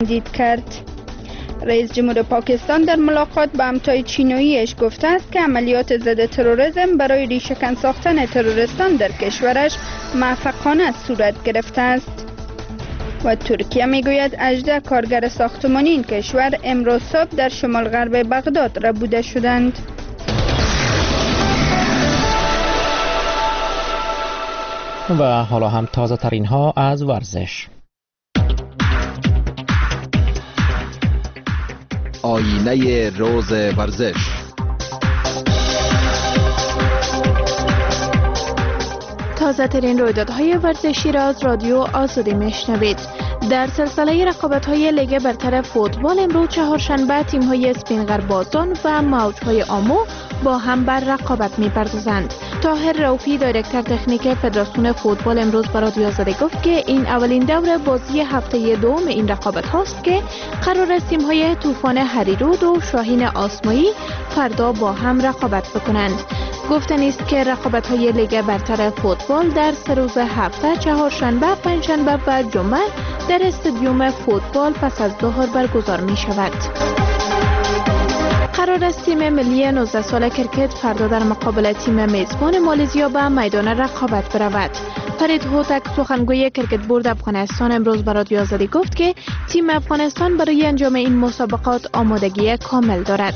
تمدید کرد. رئیس جمهور پاکستان در ملاقات با همتای چینیش گفته است که عملیات ضد تروریسم برای ریشه‌کن ساختن تروریستان در کشورش موفقانه صورت گرفته است. و ترکیه میگوید 18 کارگر ساختمانی این کشور امروز صبح در شمال غرب بغداد ربوده شدند. و حالا هم تازه ترین ها از ورزش. آینه روز ورزش. تازه ترین رویدادهای ورزشی را از رادیو آزادی میشنوید. در سلسله رقابت‌های لیگ برتر فوتبال امروز چهارشنبه تیم‌های اسپین‌غربازان و موج‌های آمو با هم بر رقابت می‌پردازند. طاهر رؤوفی دایرکتور تکنیک فدراسیون فوتبال امروز به رادیو آزادی گفت که این اولین دور بازی هفته دوم این رقابت هاست که قرار است تیم‌های طوفان هریرود و شاهین آسمایی فردا با هم رقابت بکنند. گفتنی است که رقابت‌های لیگ برتر فوتبال در 3 روز هفته چهارشنبه، پنجشنبه و جمعه در استادیوم فوتبال پس از ظهر برگزار می شود. قرار است تیم ملی 19 ساله کرکت فردا در مقابل تیم میزبان مالزیا به میدان رقابت برود. فرید هوتک سخنگوی کرکت بورد افغانستان امروز به رادیو آزادی گفت که تیم افغانستان برای انجام این مسابقات آمادگی کامل دارد.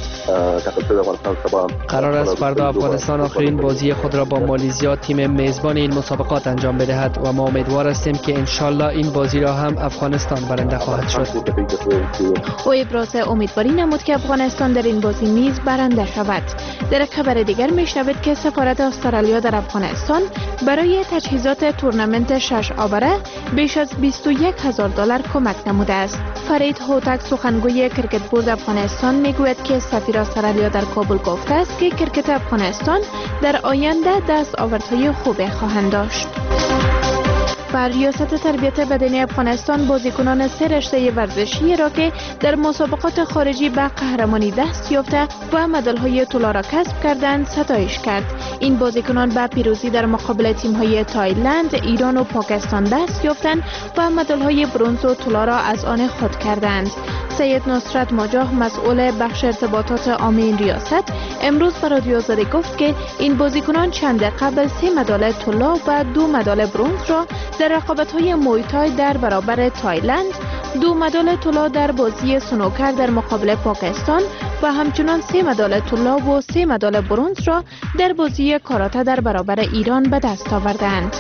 قرار است فردا افغانستان آخرین بازی خود را با مالزیا تیم میزبان این مسابقات انجام بدهد و ما امیدوار هستیم که انشالله این بازی را هم افغانستان برنده خواهد شد. او ابراز امیدواری نمود که افغانستان در این بازی نیز برنده شود. در خبر دیگر میشنوید که سفارت استرالیا در افغانستان برای تجهیزات تورنمنت 6 آوره بیش از $21,000 کمک نموده است. فرید هوتک سخنگوی کرکت بورد افغانستان میگوید که سفیر استرالیا در کابل گفته است که کرکت افغانستان در آینده دستاوردهای خوبی خواهند داشت. بر ریاست تربیت بدنی افغانستان بازیکنان 3 رشته ورزشی را که در مسابقات خارجی به قهرمانی دست یافته و مدال‌های طلا را کسب کردند ستایش کرد. این بازیکنان به پیروزی در مقابل تیم‌های تایلند، ایران و پاکستان دست یافتند و مدال‌های برنز و طلا را از آن خود کردند. سید نصرت مجاح مسئول بخش ارتباطات عامه این ریاست امروز به رادیو آزادی گفت که این بازیکنان چند قبل 3 مدال طلا و 2 مدال برنز را در رقابت‌های موی تای در برابر تایلند، 2 مدال طلا در بازی سنوکر در مقابل پاکستان و همچنان 3 مدال طلا و 3 مدال برنز را در بازی کاراته در برابر ایران به دست آوردند.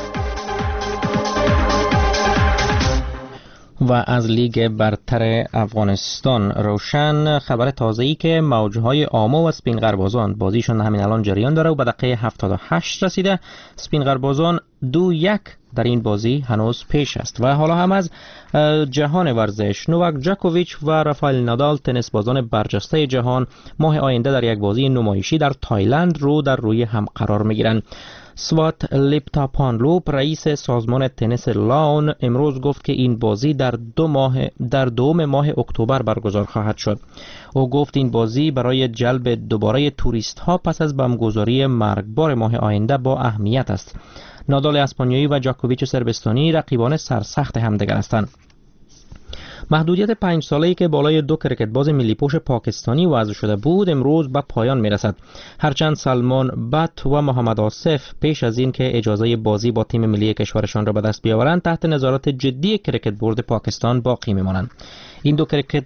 و از لیگ برتر افغانستان روشن خبر تازه‌ای که موجهای آمو و اسپین‌غربازان بازیشون همین الان جریان داره و به دقیقه 78 رسیده. اسپین‌غربازان 2-1 در این بازی هنوز پیش است. و حالا هم از جهان ورزش، نوواک جاکوویچ و رافائل نادال تنیس بازان برجسته جهان ماه آینده در یک بازی نمایشی در تایلند در روی هم قرار میگیرند. سوات لیپتاپانلوپ رئیس سازمان تنیس لاون امروز گفت که این بازی در دوم ماه اکتبر برگزار خواهد شد. او گفت این بازی برای جلب دوباره توریست ها پس از بمبگذاری مرگبار ماه آینده با اهمیت است. نادال اسپانیایی و جاکوویچ سربستانی رقیبان سرسخت همدیگر هستند. محدودیت 5 ساله‌ای که بالای 2 کرکتباز ملی پوش پاکستانی وضع شده بود امروز به پایان میرسد. هرچند سلمان بت و محمد آصف پیش از این که اجازه بازی با تیم ملی کشورشان را به دست بیاورند تحت نظارت جدی کرکت بورد پاکستان باقی میمانند. این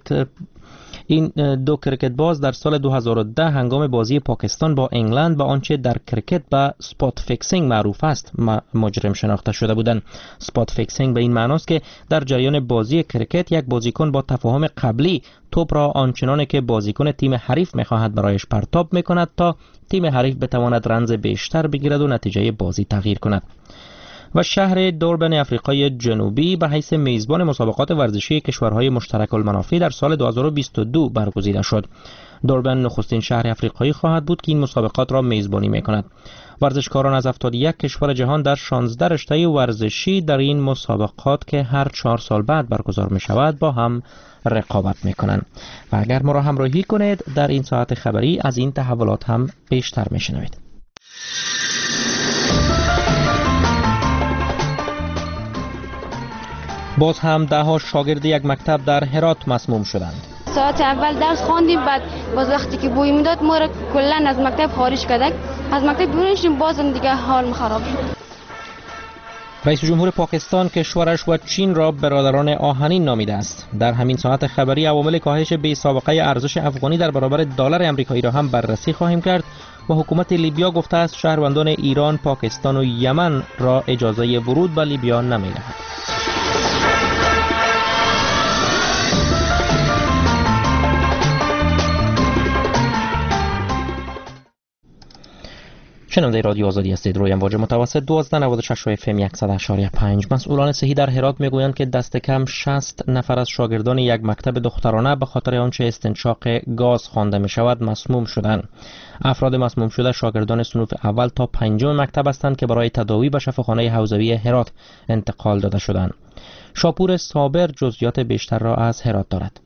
دو کرکت باز در سال 2010 هنگام بازی پاکستان با انگلند با آنچه در کرکت به سپات فیکسینگ معروف است مجرم شناخته شده بودند. سپات فیکسینگ به این معناست که در جریان بازی کرکت یک بازیکن با تفاهم قبلی توپ را آنچنان که بازیکن تیم حریف می‌خواهد برایش پرتاب می‌کند تا تیم حریف بتواند رنز بیشتر بگیرد و نتیجه بازی تغییر کند. و شهر دوربن افریقای جنوبی به حیث میزبان مسابقات ورزشی کشورهای مشترک المنافع در سال 2022 برگزیده شد. دوربن نخستین شهر افریقایی خواهد بود که این مسابقات را میزبانی می‌کند. ورزشکاران از 71 کشور جهان در 16 رشته ورزشی در این مسابقات که هر 4 سال بعد برگزار می‌شود با هم رقابت می‌کنند. و اگر ما را همراهی کنید در این ساعت خبری از این تحولات هم بیشتر می‌شنوید. باز هم ده ها شاگرد یک مکتب در هرات مسموم شدند. ساعت اول درس خواندیم، بعد باز وقتی که بوی میداد ما را کلا از مکتب خارج کردند. از مکتب بیرون شدیم، بازم دیگه حال خراب شد. رئیس جمهور پاکستان کشورش و چین را برادران آهنین نامیده است. در همین ساعت خبری عوامل کاهش بی سابقه ارزش افغانی در برابر دلار آمریکایی را هم بررسی خواهیم کرد و حکومت لیبیا گفته است شهروندان ایران، پاکستان و یمن را اجازه ورود به لیبیا نمی‌دهد. شنونده رادیو آزادی هستید. روی امواج متوسط 1296 FM 100.5. مسئولان صحی در هرات میگویند که دست کم 60 نفر از شاگردان یک مکتب دخترانه به خاطر آنچه استنشاق گاز خوانده می شود مسموم شدند. افراد مسموم شده شاگردان صنوف اول تا پنجم مکتب هستند که برای تداوی به شفاخانه حوزوی هرات انتقال داده شدند. شاپور صابر جزئیات بیشتر را از هرات دارد.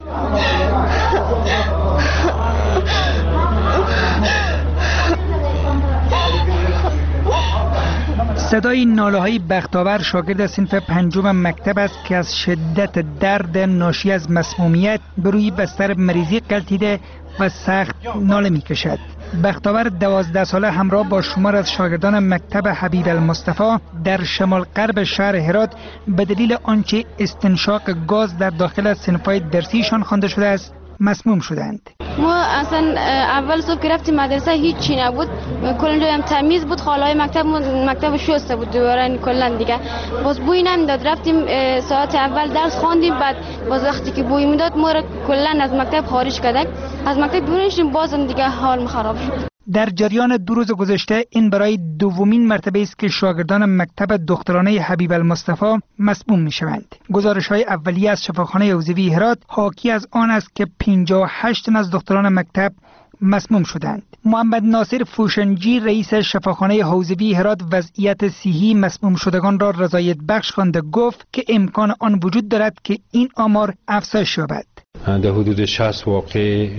صدای ناله‌های بخت‌آور شاگرد صنف پنجم مکتب است که از شدت درد ناشی از مسمومیت به روی بستر مریضی غلتیده و سخت ناله می‌کشد. بخت‌آور 12 ساله همراه با شمار از شاگردان مکتب حبیب المصطفی در شمال غرب شهر هرات به دلیل آنچه استنشاق گاز در داخل صنف‌های درسیشان خوانده شده است مسموم شدند. ما اصلا اول صبح که رفتیم مدرسه هیچی نبود، کلا جایم تمیز بود، خاله‌های مکتب شسته بود دوباره کلا دیگه. باز بوی نمیداد. رفتیم ساعت اول درس خواندیم، بعد باز وقتی که بوی میداد ما را کلا از مکتب خارج کردند. از مکتب بیرون شدیم، بازم دیگه حال خراب شد. در جریان 2 روز گذشته این برای دومین مرتبه است که شاگردان مکتب دخترانه حبیب المصطفی مسموم می‌شوند. گزارش‌های اولیه از شفاخانه حوزوی هرات حاکی از آن است که 58 تن از دختران مکتب مسموم شدند. محمد ناصر فوشنجی رئیس شفاخانه حوزوی هرات وضعیت صحی مسموم شدگان را رضایت بخش خوانده گفت که امکان آن وجود دارد که این آمار افزایش یابد. در حدود 60 واقع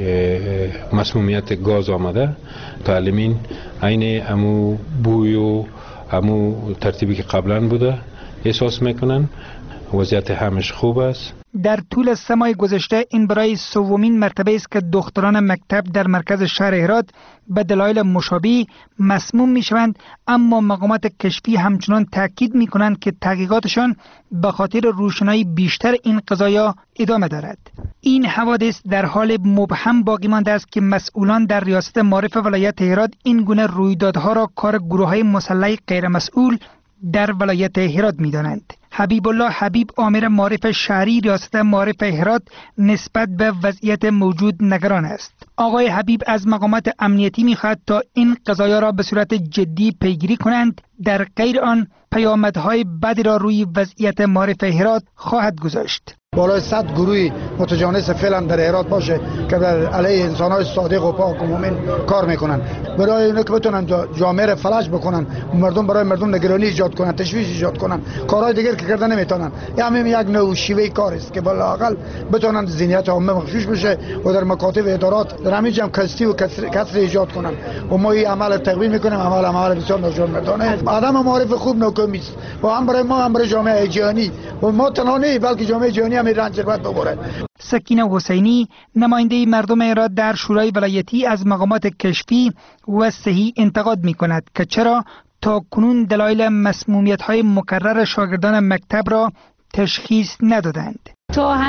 مسمومیت گاز آمده. تعلیمین عین امو بوی و امو ترتیبی که قبلا بوده احساس میکنن. وضعیت همش خوب است. در طول 3 ماه گذشته این برای سومین مرتبه است که دختران مکتب در مرکز شهر هرات به دلایل مشابه مسموم میشوند، اما مقامات کشفی همچنان تاکید میکنند که تحقیقاتشان به خاطر روشنایی بیشتر این قضایا ادامه دارد. این حوادث در حال مبهم باقی مانده است که مسئولان در ریاست معارف ولایت هرات این گونه رویدادها را کار گروه‌های مسلح غیر مسئول در ولایت هرات می‌دانند. حبیب الله حبیب آمر معارف شهری ریاست معارف هرات نسبت به وضعیت موجود نگران است. آقای حبیب از مقامات امنیتی می‌خواهد تا این قضایا را به صورت جدی پیگیری کنند، در غیر آن پیامدهای بدی را روی وضعیت معارف هرات خواهد گذاشت. بالای 100 گروه متجانس فعلا در هرات باشه که در علیه انسان‌های صادق و پاک و مؤمن کار میکنن، برای اینکه که بتونن جامعه را فلج بکنن، مردم برای مردم نگرانی ایجاد کنن، تشویش ایجاد کنن، کارهای دیگر که کردن نمیتونن. همین یک نوع شیوه کار است که بالااقل بتونن ذهنیت عامه مغشوش بشه و در مکاتب ادارات در همین جمع کستی و کسر ایجاد کنن. و ما این عمل تقویم میکنیم، عمل بسیار ناجوانمردانه. آدم معارف خوب ناکامی است و هم برای ما هم برای جامعه جهانی و ما تنها نه بلکه جامعه جهانی هم رنج باید ببره. سکینه حسینی نماینده مردم هرات در شورای ولایتی از مقامات کشفی و صحی انتقاد می‌کند که چرا تا کنون دلایل مسمومیت‌های مکرر شاگردان مکتب را تشخیص ندادند.